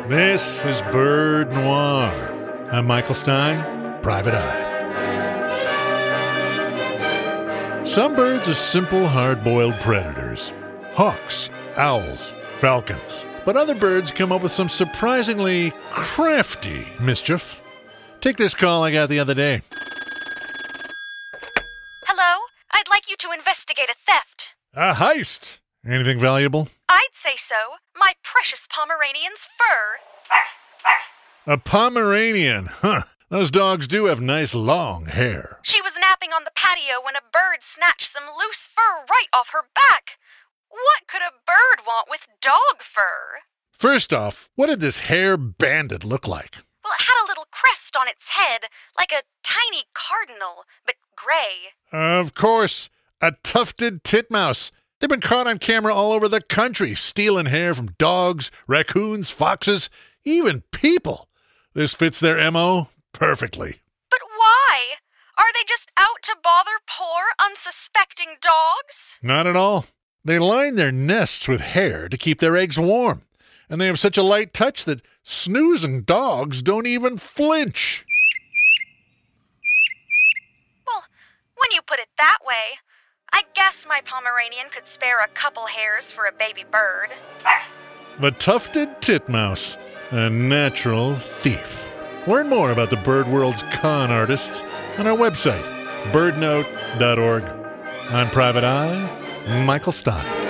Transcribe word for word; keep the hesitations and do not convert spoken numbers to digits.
This is Bird Noir. I'm Michael Stein, Private Eye. Some birds are simple, hard-boiled predators. Hawks, owls, falcons. But other birds come up with some surprisingly crafty mischief. Take this call I got the other day. Hello? I'd like you to investigate a theft. A heist! Anything valuable? I'd say so. My precious Pomeranian's fur. A Pomeranian, huh? Those dogs do have nice long hair. She was napping on the patio when a bird snatched some loose fur right off her back. What could a bird want with dog fur? First off, what did this hair bandit look like? Well, it had a little crest on its head, like a tiny cardinal, but gray. Of course, a tufted titmouse. They've been caught on camera all over the country, stealing hair from dogs, raccoons, foxes, even people. This fits their M O perfectly. But why? Are they just out to bother poor, unsuspecting dogs? Not at all. They line their nests with hair to keep their eggs warm. And they have such a light touch that snoozing dogs don't even flinch. Well, when you put it that way, I guess my Pomeranian could spare a couple hairs for a baby bird. The tufted titmouse, a natural thief. Learn more about the bird world's con artists on our website, bird note dot org. I'm Private Eye, Michael Stein.